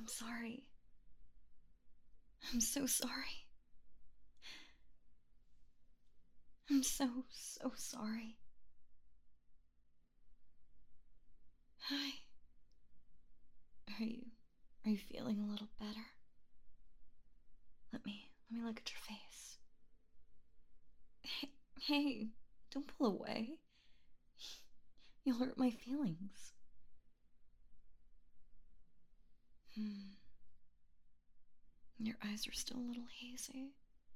sorry. I'm so sorry. I'm so, so sorry. Hi. Are you feeling a little better? Let me look at your face. Hey, don't pull away. You'll hurt my feelings. Hmm. Your eyes are still a little hazy.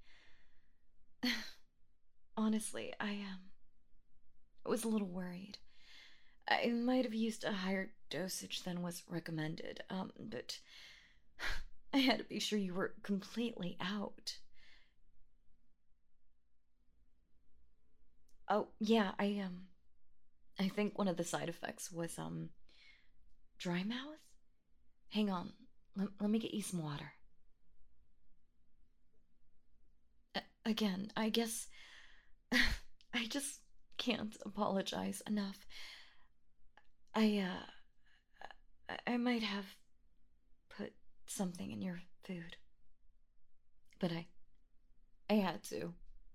Honestly, I was a little worried. I might have used a higher dosage than was recommended, but I had to be sure you were completely out. Oh, yeah, I think one of the side effects was, dry mouth? Hang on, let me get you some water. Again, I guess I just can't apologize enough. I might have put something in your food, but I had to.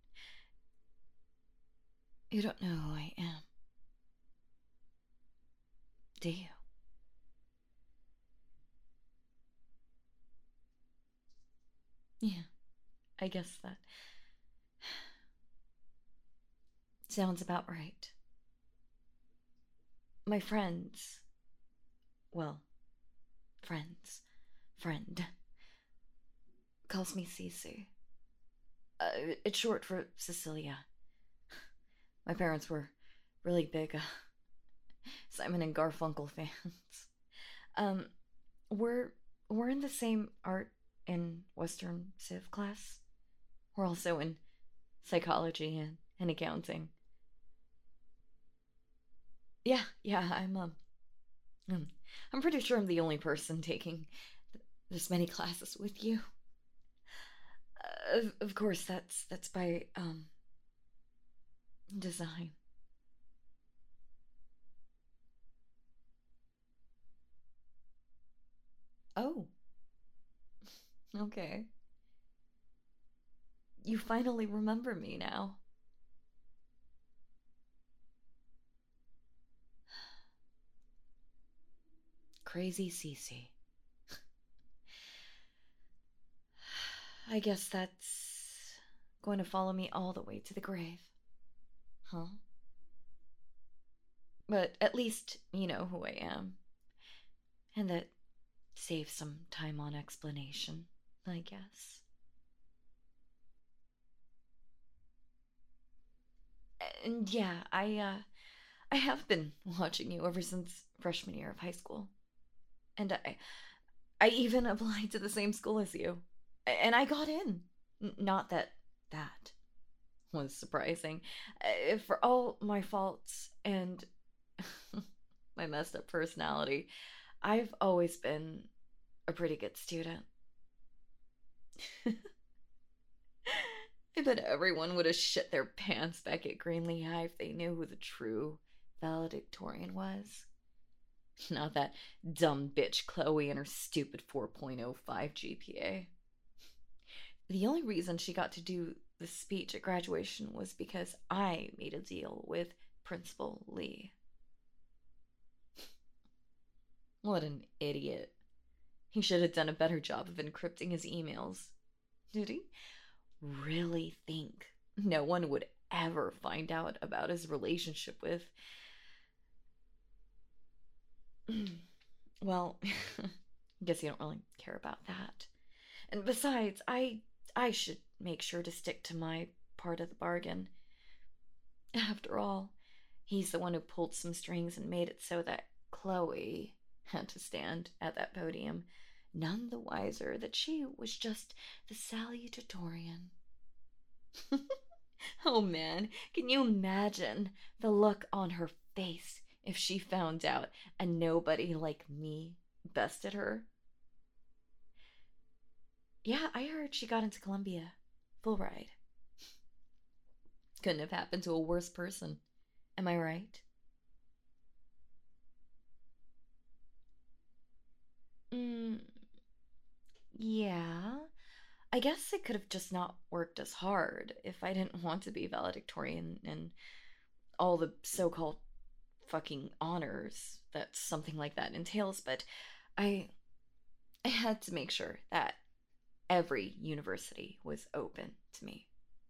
You don't know who I am, do you? Yeah, I guess that sounds about right. My friends, well, friends, friend, calls me Cece. It's short for Cecilia. My parents were really big Simon and Garfunkel fans. Um, we're we're in the same art and Western Civ class. We're also in psychology and accounting. Yeah, um, I'm pretty sure I'm the only person taking this many classes with you. Of course, that's by design. Oh, okay. You finally remember me now. Crazy Cece. I guess that's going to follow me all the way to the grave. Huh? But at least you know who I am. And that saves some time on explanation, I guess. And yeah, I have been watching you ever since freshman year of high school. And I even applied to the same school as you. And I got in. Not that that was surprising. For all my faults and my messed up personality, I've always been a pretty good student. I bet everyone would have shit their pants back at Greenlee High if they knew who the true valedictorian was. Not that dumb bitch Chloe and her stupid 4.05 GPA. The only reason she got to do the speech at graduation was because I made a deal with Principal Lee. What an idiot. He should have done a better job of encrypting his emails. Did he really think no one would ever find out about his relationship with. Well, I guess you don't really care about that. And besides, I should make sure to stick to my part of the bargain. After all, he's the one who pulled some strings and made it so that Chloe had to stand at that podium, none the wiser that she was just the salutatorian. Oh man, can you imagine the look on her face if she found out a nobody like me bested her? Yeah, I heard she got into Columbia. Full ride. Couldn't have happened to a worse person. Am I right? Mm, I guess it could have just not worked as hard if I didn't want to be valedictorian and all the so called fucking honors that something like that entails, but I I had to make sure that every university was open to me.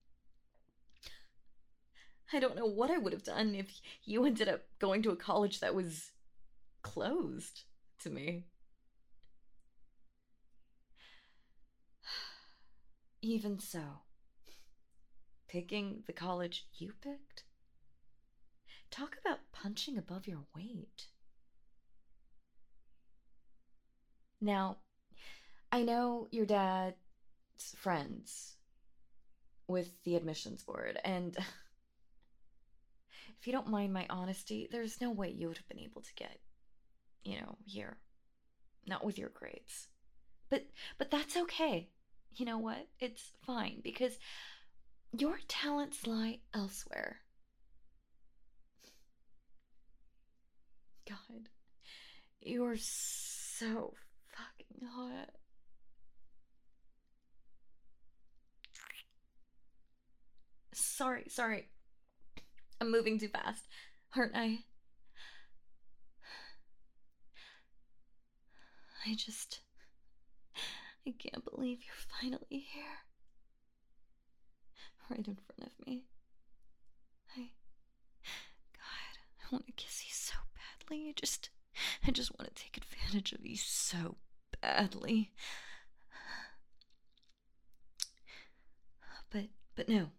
I don't know what I would have done if you ended up going to a college that was closed to me. Even so, picking the college you picked? Talk about punching above your weight. Now, I know your dad's friends with the admissions board, and if you don't mind my honesty, there's no way you would have been able to get, here. Not with your grades. But but that's okay. You know what? It's fine because your talents lie elsewhere. God, you're so fucking hot. Sorry. I'm moving too fast, aren't I? I just. I can't believe you're finally here. Right in front of me. I. God, I want to kiss you so badly. I just want to take advantage of you so badly. But no.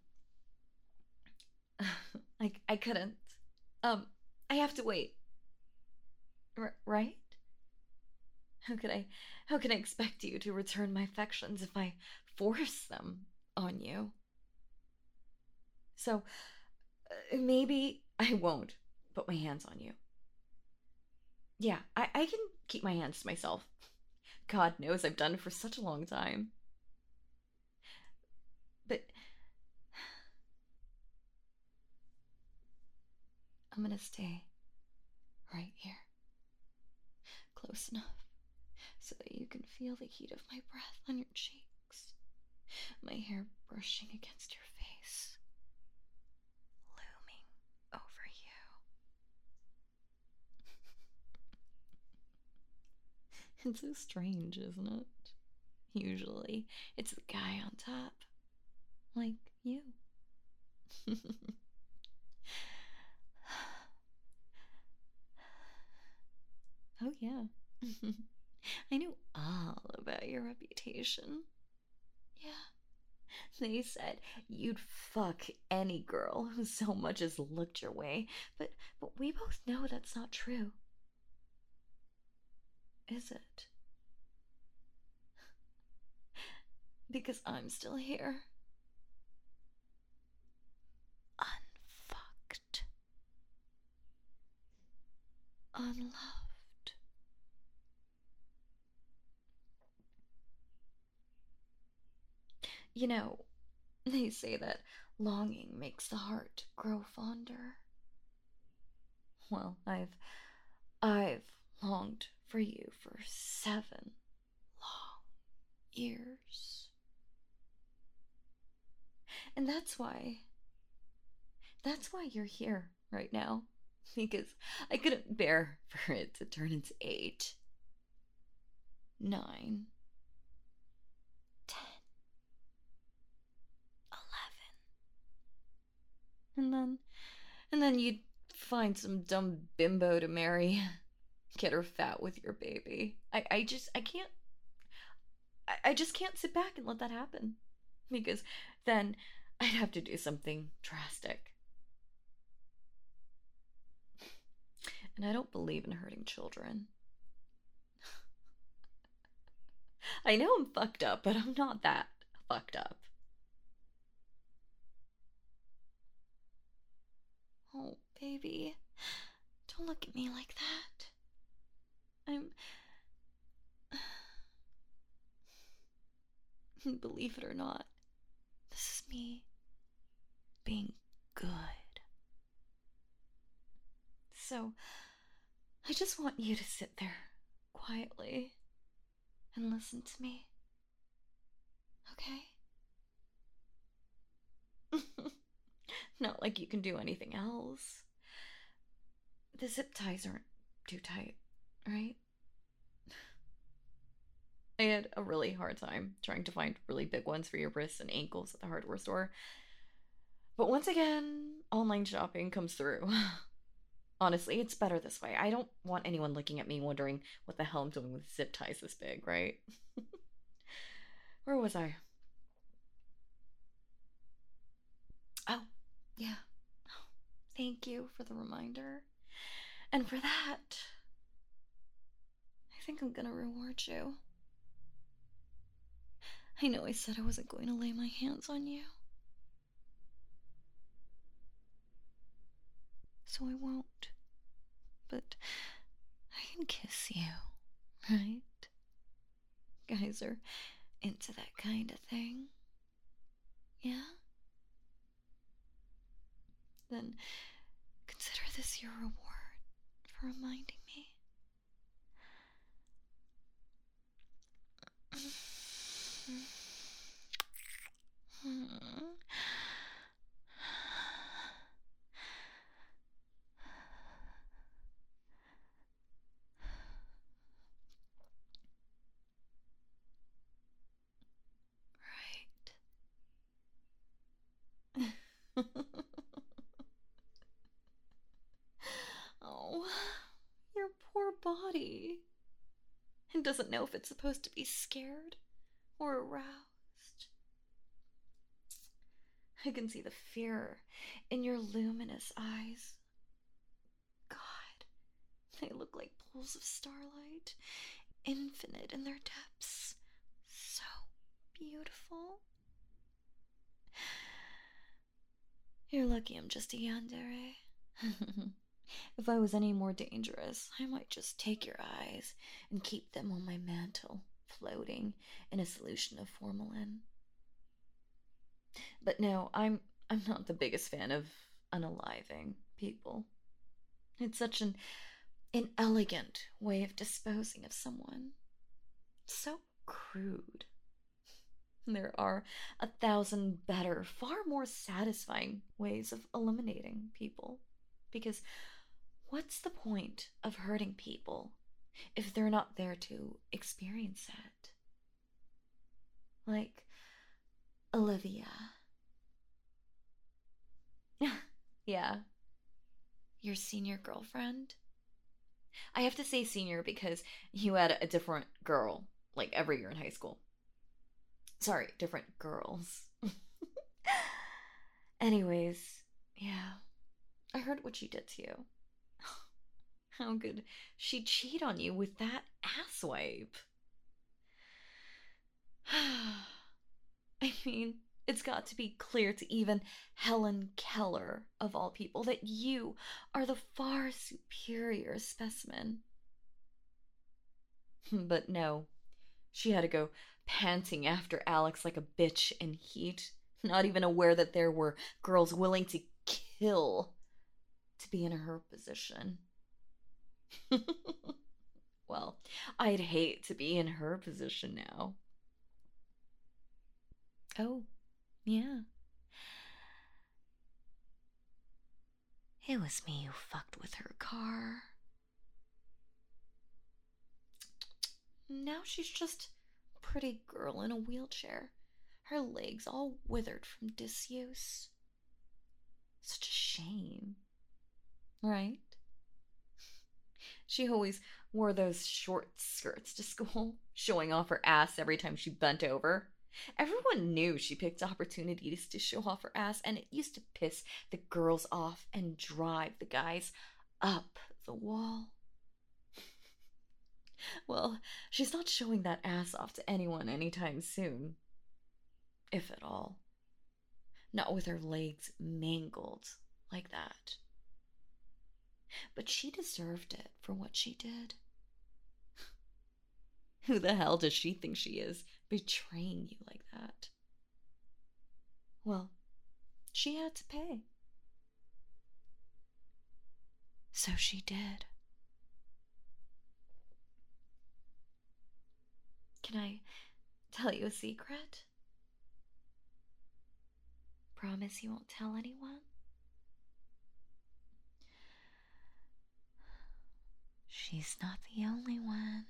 I couldn't. Um, I have to wait. Right? How can I expect you to return my affections if I force them on you? So, maybe I won't put my hands on you. Yeah, I can keep my hands to myself. God knows I've done it for such a long time. But I'm gonna stay right here, close enough so that you can feel the heat of my breath on your cheeks, my hair brushing against your face, looming over you. It's so strange, isn't it? Usually, it's the guy on top, like you. Oh, yeah. I knew all about your reputation. Yeah. They said you'd fuck any girl who so much as looked your way, but we both know that's not true. Is it? Because I'm still here. Unfucked. Unloved. You know, they say that longing makes the heart grow fonder. Well, I've longed for you for 7 long years. And that's why you're here right now. Because I couldn't bear for it to turn into 8, 9, 10, 11. And then you'd find some dumb bimbo to marry. Get her fat with your baby. I just can't sit back and let that happen. Because then I'd have to do something drastic. And I don't believe in hurting children. I know I'm fucked up, but I'm not that fucked up. Oh, baby. Don't look at me like that. Believe it or not, this is me being good. So, I just want you to sit there quietly and listen to me. okay? Not like you can do anything else. The zip ties aren't too tight, right? I had a really hard time trying to find really big ones for your wrists and ankles at the hardware store. But once again, online shopping comes through. Honestly, it's better this way. I don't want anyone looking at me wondering what the hell I'm doing with zip ties this big, right? Where was I? Oh, yeah. Thank you for the reminder. And for that, I think I'm gonna reward you. I know I said I wasn't going to lay my hands on you, so I won't. But I can kiss you, right? Guys are into that kind of thing. Yeah? Then consider this your reward for reminding me. Right. Oh, your poor body. It doesn't know if it's supposed to be scared or aroused. I can see the fear in your luminous eyes. God, they look like pools of starlight, infinite in their depths. So beautiful. You're lucky I'm just a yandere. If I was any more dangerous, I might just take your eyes and keep them on my mantle, floating in a solution of formalin. But no, I'm not the biggest fan of unaliving people. It's such an inelegant way of disposing of someone. So crude. There are 1,000 better, far more satisfying ways of eliminating people. Because what's the point of hurting people if they're not there to experience it? Like Olivia. Yeah, your senior girlfriend. I have to say senior because you had a different girl, like every year in high school. Sorry, different girls. Anyways, yeah, I heard what she did to you. How could she cheat on you with that asswipe? I mean, it's got to be clear to even Helen Keller, of all people, that you are the far superior specimen. But no, she had to go panting after Alex like a bitch in heat, not even aware that there were girls willing to kill to be in her position. Well, I'd hate to be in her position now. Oh, yeah. It was me who fucked with her car. Now she's just a pretty girl in a wheelchair, her legs all withered from disuse. Such a shame, right? She always wore those short skirts to school, showing off her ass every time she bent over. Everyone knew she picked opportunities to show off her ass, and it used to piss the girls off and drive the guys up the wall. Well, she's not showing that ass off to anyone anytime soon. If at all. Not with her legs mangled like that. But she deserved it for what she did. Who the hell does she think she is, betraying you like that? Well, she had to pay. So she did. Can I tell you a secret? promise you won't tell anyone? She's not the only one.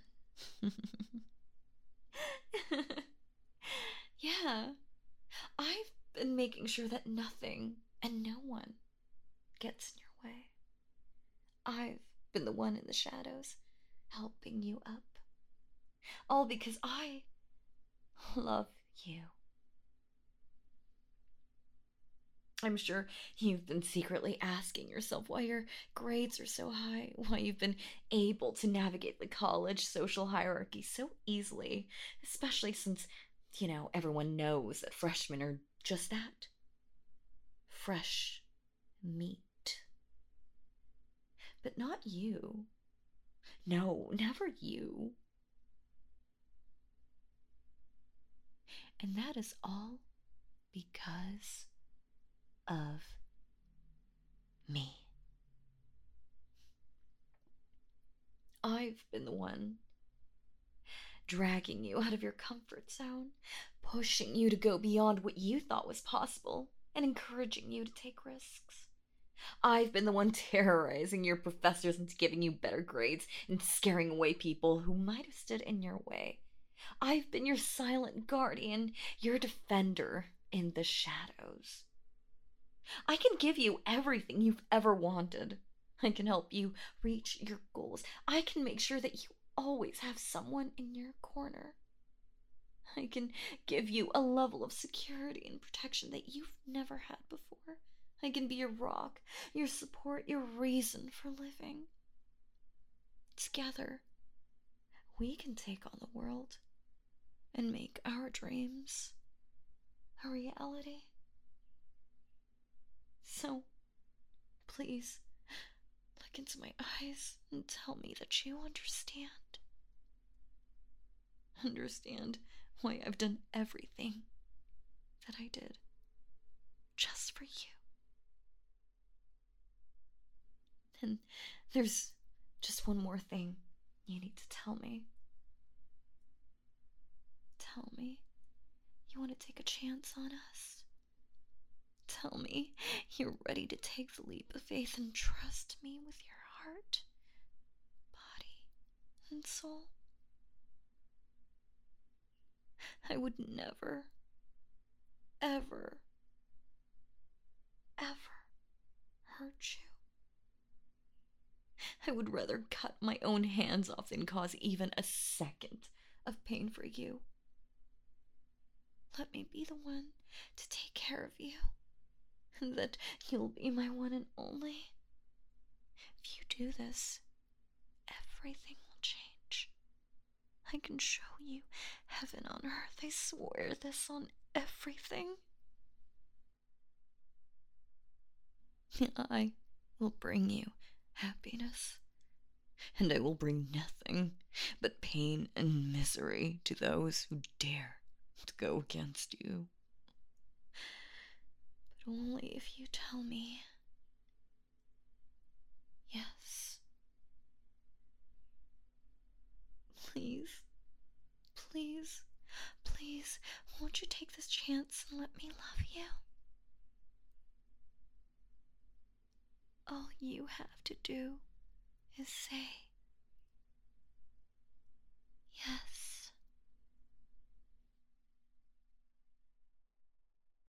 Yeah, I've been making sure that nothing and no one gets in your way. I've been the one in the shadows, helping you up. All because I love you. I'm sure you've been secretly asking yourself why your grades are so high, why you've been able to navigate the college social hierarchy so easily, especially since, everyone knows that freshmen are just that, fresh meat. But not you. No, never you. And that is all because of me. I've been the one dragging you out of your comfort zone, pushing you to go beyond what you thought was possible, and encouraging you to take risks. I've been the one terrorizing your professors into giving you better grades and scaring away people who might have stood in your way. I've been your silent guardian, your defender in the shadows. I can give you everything you've ever wanted. I can help you reach your goals. I can make sure that you always have someone in your corner. I can give you a level of security and protection that you've never had before. I can be your rock, your support, your reason for living. Together, we can take on the world and make our dreams a reality. So, please, look into my eyes and tell me that you understand. Understand why I've done everything that I did just for you. And there's just one more thing you need to tell me. Tell me you want to take a chance on us. Tell me you're ready to take the leap of faith and trust me with your heart, body, and soul. I would never, ever, ever hurt you. I would rather cut my own hands off than cause even a second of pain for you. Let me be the one to take care of you, and that you'll be my one and only. If you do this, everything will change. I can show you heaven on earth. I swear this on everything. I will bring you happiness, and I will bring nothing but pain and misery to those who dare to go against you. But only if you tell me yes. Please, please, please, won't you take this chance and let me love you? All you have to do is say